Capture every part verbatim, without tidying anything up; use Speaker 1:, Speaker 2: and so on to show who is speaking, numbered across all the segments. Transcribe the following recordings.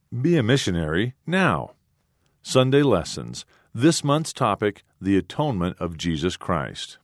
Speaker 1: Be a missionary now. Sunday Lessons. This month's topic, the atonement of Jesus Christ.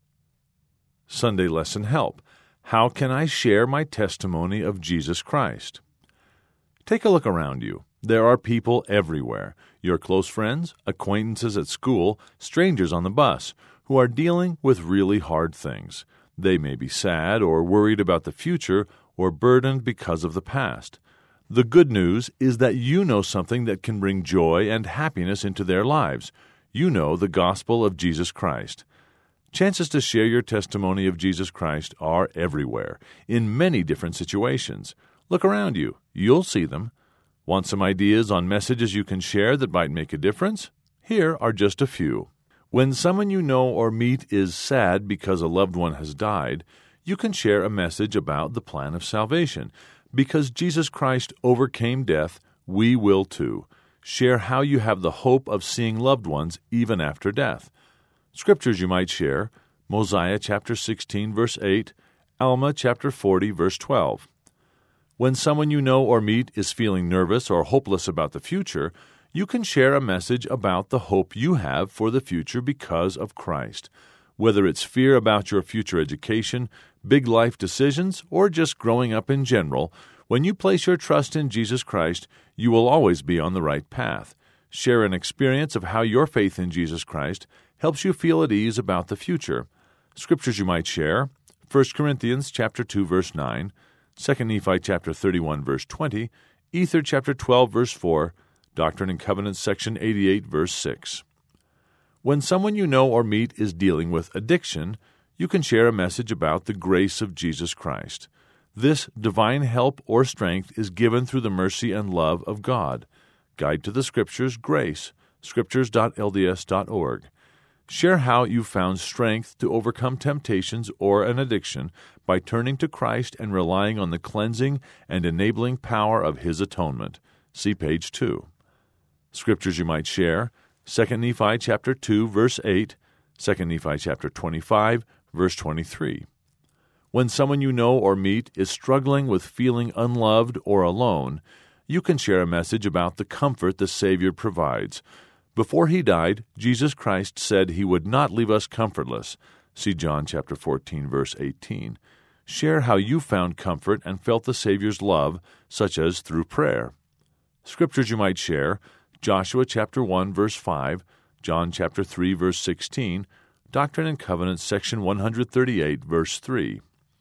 Speaker 1: Sunday Lesson Help. How can I share my testimony of Jesus Christ? Take a look around you. There are people everywhere, your close friends, acquaintances at school, strangers on the bus, who are dealing with really hard things. They may be sad or worried about the future or burdened because of the past. The good news is that you know something that can bring joy and happiness into their lives. You know the gospel of Jesus Christ. Chances to share your testimony of Jesus Christ are everywhere, in many different situations. Look around you. You'll see them. Want some ideas on messages you can share that might make a difference? Here are just a few. When someone you know or meet is sad because a loved one has died, you can share a message about the plan of salvation. Because Jesus Christ overcame death, we will too. Share how you have the hope of seeing loved ones even after death. Scriptures you might share: Mosiah chapter sixteen, verse eight, Alma chapter forty, verse twelve. When someone you know or meet is feeling nervous or hopeless about the future, you can share a message about the hope you have for the future because of Christ. Whether it's fear about your future education, big life decisions, or just growing up in general, when you place your trust in Jesus Christ, you will always be on the right path. Share an experience of how your faith in Jesus Christ helps you feel at ease about the future. Scriptures you might share: First Corinthians chapter two, verse nine, Second Nephi chapter thirty-one, verse twenty, Ether chapter twelve, verse four, Doctrine and Covenants section eighty-eight, verse six. When someone you know or meet is dealing with addiction, you can share a message about the grace of Jesus Christ. This divine help or strength is given through the mercy and love of God. Guide to the Scriptures, Grace, scriptures dot l d s dot org. Share how you found strength to overcome temptations or an addiction by turning to Christ and relying on the cleansing and enabling power of His atonement. See page two. Scriptures you might share: Second Nephi chapter two, verse eight, Second Nephi chapter twenty-five, verse twenty-three. When someone you know or meet is struggling with feeling unloved or alone, you can share a message about the comfort the Savior provides. Before He died, Jesus Christ said He would not leave us comfortless. See John chapter fourteen, verse eighteen. Share how you found comfort and felt the Savior's love, such as through prayer. Scriptures you might share: Joshua chapter one, verse five, John chapter three, verse sixteen, Doctrine and Covenants section one thirty-eight, verse three.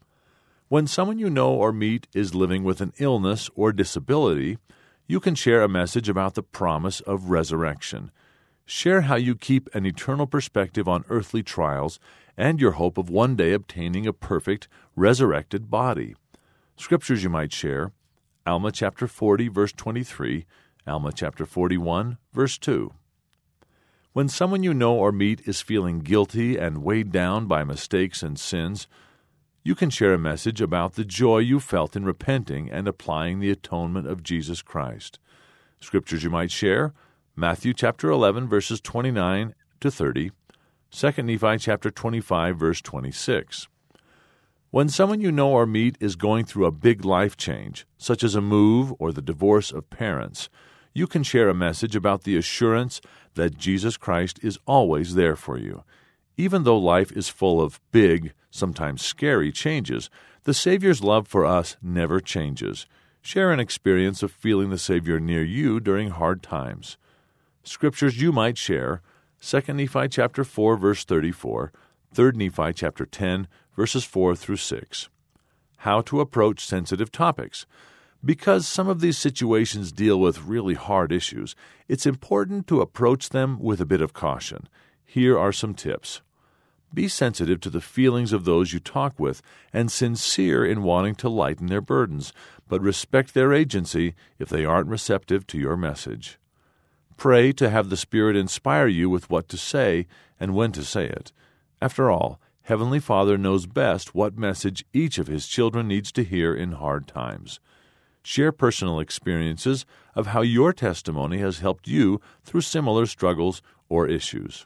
Speaker 1: When someone you know or meet is living with an illness or disability, you can share a message about the promise of resurrection. Share how you keep an eternal perspective on earthly trials and your hope of one day obtaining a perfect, resurrected body. Scriptures you might share: Alma chapter forty, verse twenty-three, Alma chapter forty-one, verse two. When someone you know or meet is feeling guilty and weighed down by mistakes and sins, you can share a message about the joy you felt in repenting and applying the atonement of Jesus Christ. Scriptures you might share: Matthew chapter eleven, verses twenty-nine to thirty, Second Nephi chapter twenty-five, verse twenty-six. When someone you know or meet is going through a big life change, such as a move or the divorce of parents, you can share a message about the assurance that Jesus Christ is always there for you. Even though life is full of big, sometimes scary changes, the Savior's love for us never changes. Share an experience of feeling the Savior near you during hard times. Scriptures you might share: Second Nephi chapter four, verse thirty-four, Third Nephi chapter ten, verses four through six. How to approach sensitive topics. Because some of these situations deal with really hard issues, it's important to approach them with a bit of caution. Here are some tips. Be sensitive to the feelings of those you talk with and sincere in wanting to lighten their burdens, but respect their agency if they aren't receptive to your message. Pray to have the Spirit inspire you with what to say and when to say it. After all, Heavenly Father knows best what message each of His children needs to hear in hard times. Share personal experiences of how your testimony has helped you through similar struggles or issues.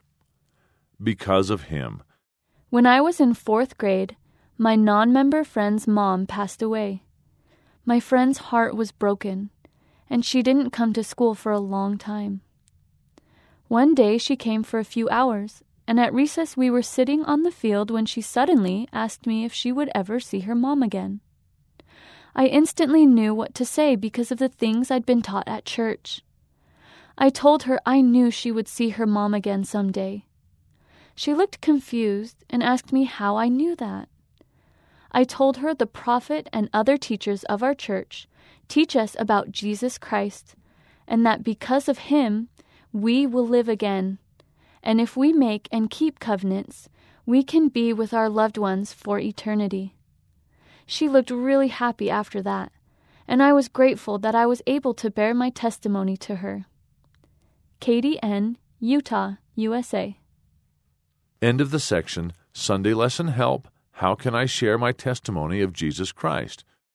Speaker 1: Because of Him.
Speaker 2: When I was in fourth grade, my non-member friend's mom passed away. My friend's heart was broken, and she didn't come to school for a long time. One day she came for a few hours, and at recess we were sitting on the field when she suddenly asked me if she would ever see her mom again. I instantly knew what to say because of the things I'd been taught at church. I told her I knew she would see her mom again someday. She looked confused and asked me how I knew that. I told her the prophet and other teachers of our church teach us about Jesus Christ, and that because of him, we will live again, and if we make and keep covenants, we can be with our loved ones for eternity. She looked really happy after that, and I was grateful that I was able to bear my testimony to her. Katie N., Utah, U S A.
Speaker 1: End of the section, Sunday Lesson Help, How Can I Share My Testimony of Jesus Christ?